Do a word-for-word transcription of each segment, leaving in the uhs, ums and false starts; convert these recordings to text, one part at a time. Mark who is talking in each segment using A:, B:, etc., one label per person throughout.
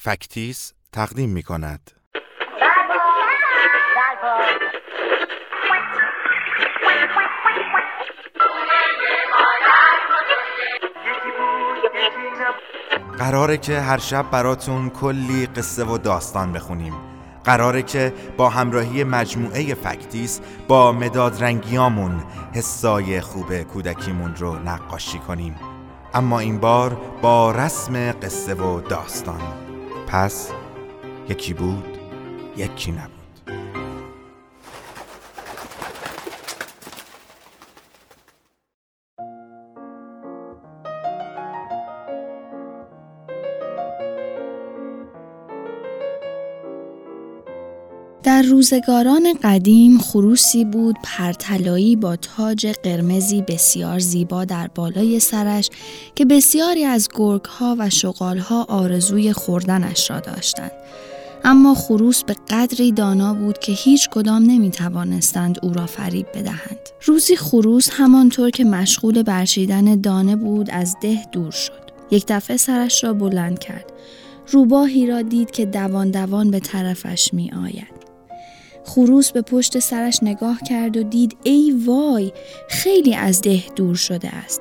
A: فکتیس تقدیم می کند. قراره که هر شب براتون کلی قصه و داستان بخونیم. قراره که با همراهی مجموعه فکتیس با مداد رنگیامون حسای خوب کودکیمون رو نقاشی کنیم، اما این بار با رسم قصه و داستان. پس یکی بود، یکی نبود.
B: در روزگاران قدیم خروسی بود پرطلایی با تاج قرمزی بسیار زیبا در بالای سرش که بسیاری از گرگ‌ها و شغال‌ها آرزوی خوردنش را داشتند. اما خروس به قدری دانا بود که هیچ کدام نمی توانستند او را فریب بدهند. روزی خروس همانطور که مشغول برچیدن دانه بود از ده دور شد. یک دفعه سرش را بلند کرد. روباهی را دید که دوان دوان به طرفش می آید. خروس به پشت سرش نگاه کرد و دید ای وای، خیلی از ده دور شده است.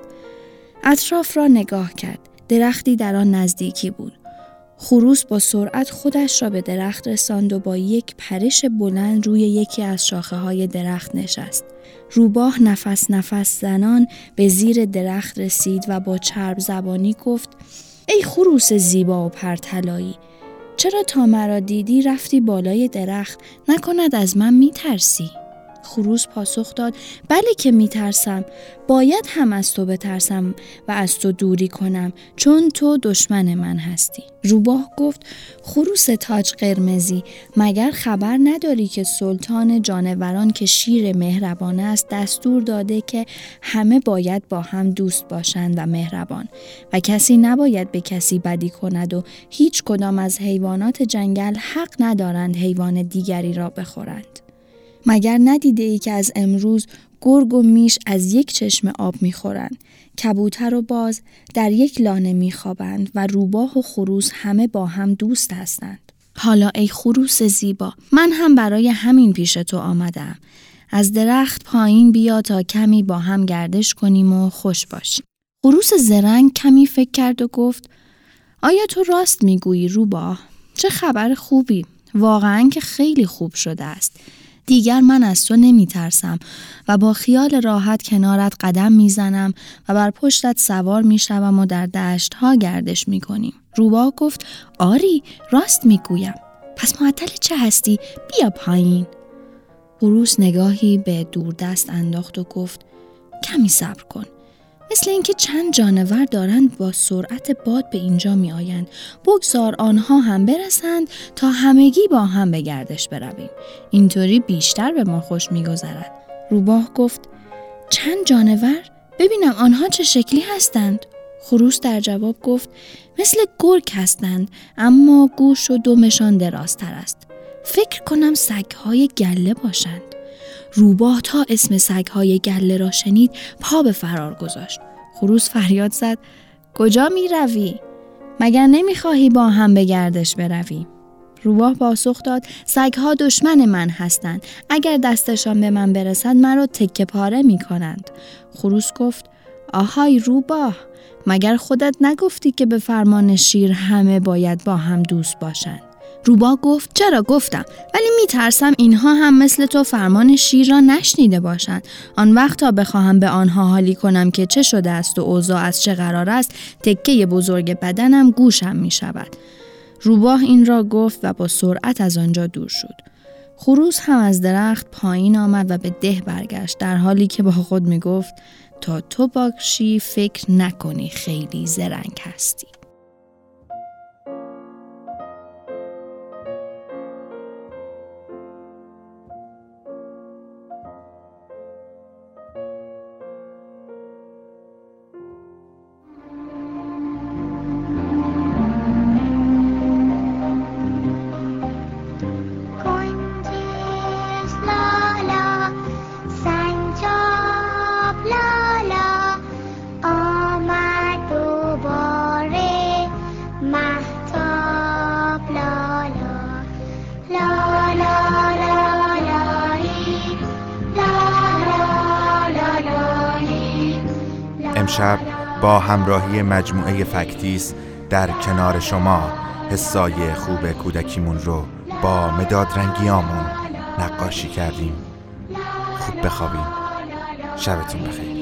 B: اطراف را نگاه کرد. درختی در آن نزدیکی بود. خروس با سرعت خودش را به درخت رساند و با یک پرش بلند روی یکی از شاخه های درخت نشست. روباه نفس نفس زنان به زیر درخت رسید و با چرب زبانی گفت ای خروس زیبا و پرطلایی، چرا تا مرا دیدی رفتی بالای درخت؟ نکند از من میترسی؟ خروس پاسخ داد بله که میترسم، باید هم از تو بترسم و از تو دوری کنم چون تو دشمن من هستی. روباه گفت خروس تاج قرمزی، مگر خبر نداری که سلطان جانوران که شیر مهربان است دستور داده که همه باید با هم دوست باشند و مهربان و کسی نباید به کسی بدی کند و هیچ کدام از حیوانات جنگل حق ندارند حیوان دیگری را بخورند. مگر ندیده ای که از امروز گرگ و میش از یک چشمه آب میخورند، کبوتر و باز در یک لانه میخوابند و روباه و خروس همه با هم دوست هستند. حالا ای خروس زیبا، من هم برای همین پیش تو آمدم. از درخت پایین بیا تا کمی با هم گردش کنیم و خوش باشیم. خروس زرنگ کمی فکر کرد و گفت آیا تو راست میگویی روباه؟ چه خبر خوبی، واقعا که خیلی خوب شده است. دیگر من از تو نمی ترسم و با خیال راحت کنارت قدم می زنم و بر پشتت سوار می شوم و در دشت ها گردش می کنیم. روباه گفت آری، راست می گویم. پس معطل چه هستی؟ بیا پایین. خروس نگاهی به دوردست انداخت و گفت کمی صبر کن. مثل اینکه چند جانور دارند با سرعت باد به اینجا می آیند. بگذار آنها هم برسند تا همگی با هم به گردش برویم. اینطوری بیشتر به ما خوش می گذرد. روباه گفت چند جانور؟ ببینم آنها چه شکلی هستند؟ خروس در جواب گفت مثل گرگ هستند، اما گوش و دمشان درازتر است. فکر کنم سگ‌های گله باشند. روباه تا اسم سگ‌های گله را شنید پا به فرار گذاشت. خروس فریاد زد کجا می روی؟ مگر نمی خواهی با هم به گردش بروی؟ روباه پاسخ داد سگ‌ها دشمن من هستند، اگر دستشان به من برسد مرا تکه پاره می کنند. خروس گفت آهای روباه، مگر خودت نگفتی که به فرمان شیر همه باید با هم دوست باشند؟ روباه گفت چرا گفتم، ولی میترسم اینها هم مثل تو فرمان شیر را نشنیده باشند. آن وقت تا بخواهم به آنها حالی کنم که چه شده است و اوضاع از چه قرار است، تکه بزرگ بدنم گوشم میشود. روباه این را گفت و با سرعت از آنجا دور شد. خروس هم از درخت پایین آمد و به ده برگشت، در حالی که با خود میگفت تا تو باشی فکر نکنی خیلی زرنگ هستی.
C: آمد دوباره
A: امشب با همراهی مجموعه فکتیس در کنار شما حسای خوب کودکیمون رو با مداد رنگیامون نقاشی کردیم. خوب بخوابیم. شبتون بخیر.